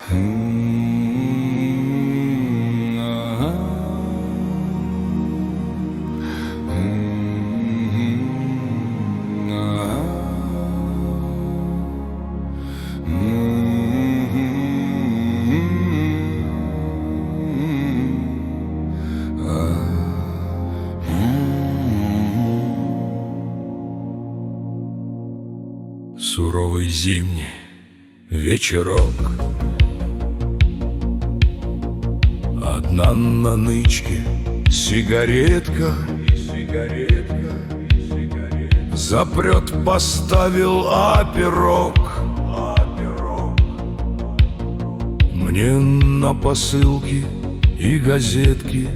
Суровый зимний вечерок, одна на нычке сигаретка, запрет поставил пирог. Мне на посылки и газетки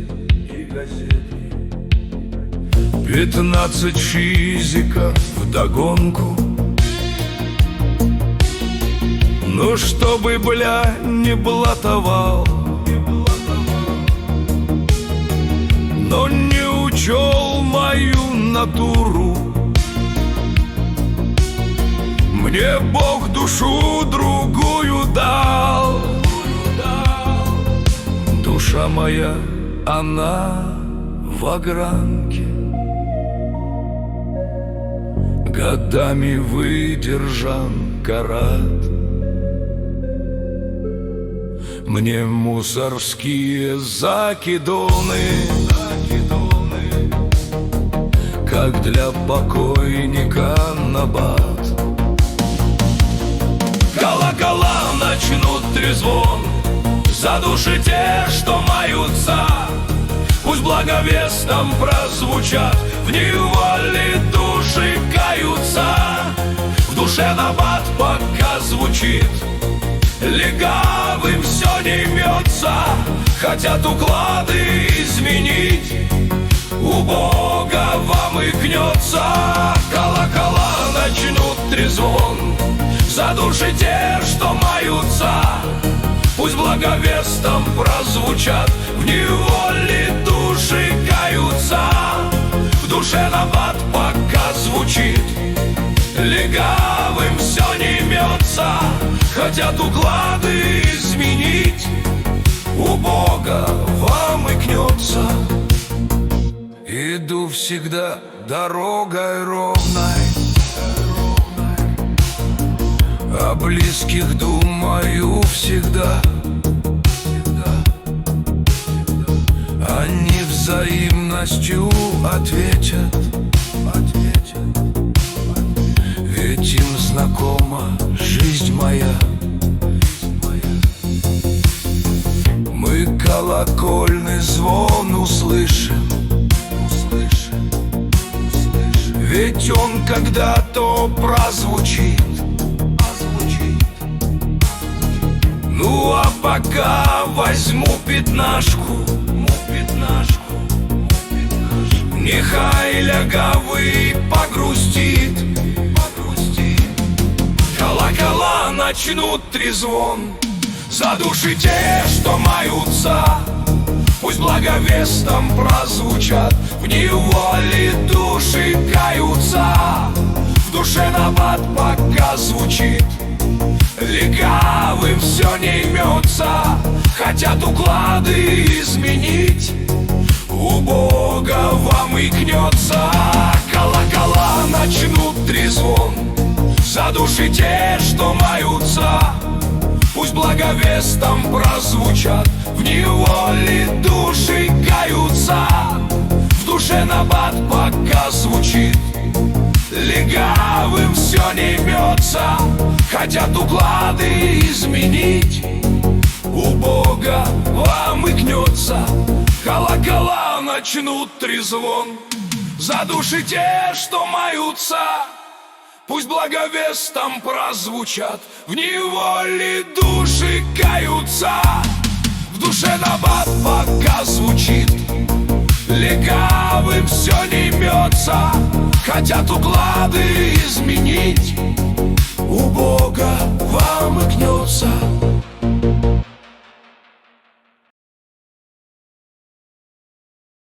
15 чизиков вдогонку. Ну, чтобы, бля, не блатовал, но не учел мою натуру. Мне Бог душу другую дал. Душа моя, она в огранке, годами выдержан карат. Мне мусорские закидоны, как для покойника набат. Колокола начнут трезвон, задуши те, что маются. Пусть благовестом прозвучат, в неволе души каются. В душе набат пока звучит, легавым все не имется. Хотят уклады изменить, у Бога вам и гнется. Колокола начнут трезвон, задуши те, что маются. Пусть благовестом прозвучат, в неволе души каются. В душе набат пока звучит, легавым все не имется. Хотят уклады изменить, у Бога вам и гнется. Иду всегда дорогой ровной, о близких думаю всегда. Они взаимностью ответят, ведь им знакома жизнь моя. Мы колокольный звон услышим, ведь он когда-то прозвучит. Ну а пока возьму пятнашку, нехай лягавый погрустит. Колокола начнут трезвон, задуши те, что маются. Пусть благовестом прозвучат, в неволе души каются. В душе набат пока звучит, легавым все не имется. Хотят уклады изменить, у Бога вам и гнется. Колокола начнут трезвон, задуши те, что маются. Пусть благовестом прозвучат, в неволе души каются. В душе набат пока звучит, легавым все не имется. Хотят уклады изменить, у Бога вам и гнется. Колокола начнут трезвон, задуши те, что маются. Пусть благовестом прозвучат, в неволе души каются. В душе набат пока звучит, легавым все не имется. Хотят уклады изменить, у Бога вам и гнется.